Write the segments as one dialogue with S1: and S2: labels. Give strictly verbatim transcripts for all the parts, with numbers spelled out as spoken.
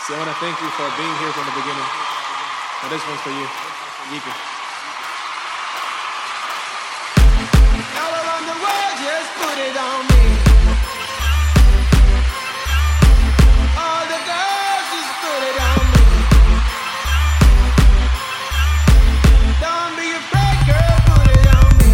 S1: See, I want to thank you for being here from the beginning. Now this one's for you, Yika.
S2: All around the world, just put it on me. All the girls, just put it on me. Don't be afraid, girl, put it on me.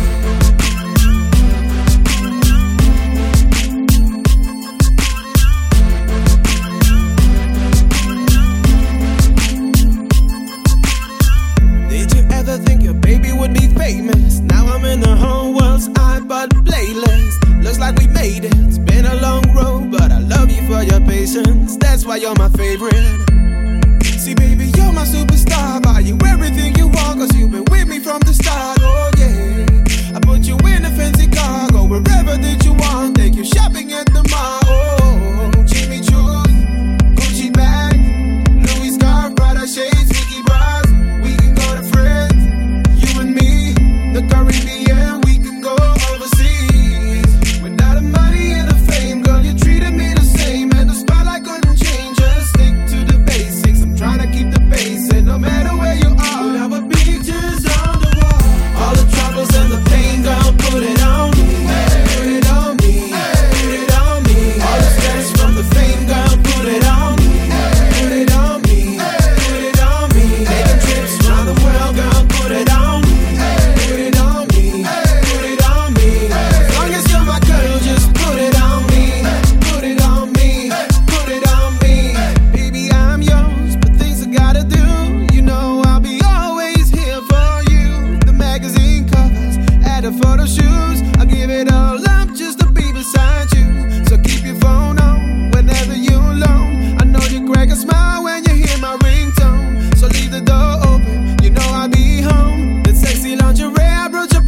S2: Did you ever think your baby would be famous? Now I'm in the whole world's iPod playlist. Looks like we made it. It's been a long road, but I love you for your patience. That's why you're my favorite. See, baby, you're my superstar. Buy you everything you want, cause you've been with me from the start. Oh, yeah. I put you in a fancy car. Go wherever that you want. Take you shopping at the mall. Oh, Jimmy Choo, Gucci bag, Louis scarf, Prada shades, Vicky bras. We can go to France, you and me, the Caribbean. We can go overseas. Without the money and the fame, girl, you treated me the same. And the spotlight couldn't change. Just stick to the basics. I'm trying to keep the pace, and no matter where you are, put our pictures on the wall. All the troubles and the pain, girl, put it on me. Put it on me. Put it on me. All the stress from the fame, girl, put it on me. Put it on me. Put it on me. Taking trips around the world, girl, put it on me. Put it on me. Put it on me. As long as you're my girl, just put it on me. Put it on me. Put it on me. Baby, I'm yours, but things I gotta do. You know I'll be always here for you. The magazine covers, add a photo shoots. I'll give it all up just to be beside you. So keep your phone on whenever you're alone. I know you crack a smile when you hear my ringtone. So leave the door open, you know I'll be home. That sexy lingerie I brought you.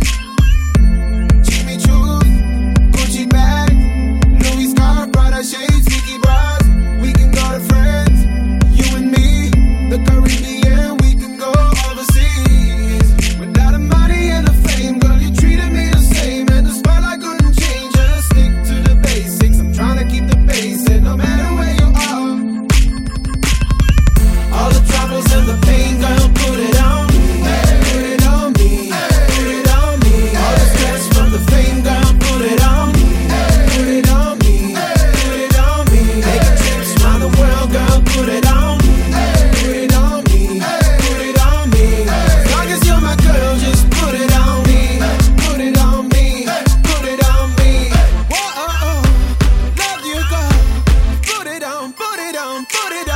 S2: Jimmy Choo, Gucci bag, Louis scarf, Prada shades, Vicky bras. We can go to France, you and me, the Caribbean. We can go overseas. Without the money and the fame, girl, you treated me the same. And the spotlight couldn't change. Just stick to the basics. I'm trying to keep the pace, and no matter where you are, all the troubles and the pain, girl, put it on me. Put it on me. Put it on me. All the stress from the fame, girl, put it on me. Put it on me. Put it on me. Taking trips around the world, girl, put it on me. Put it on me. Put it on me. As long as you're my girl, just put it on me. Put it on me. Put it on me. Whoa, oh, oh. Love you, girl. Put it on, put it on, put it on.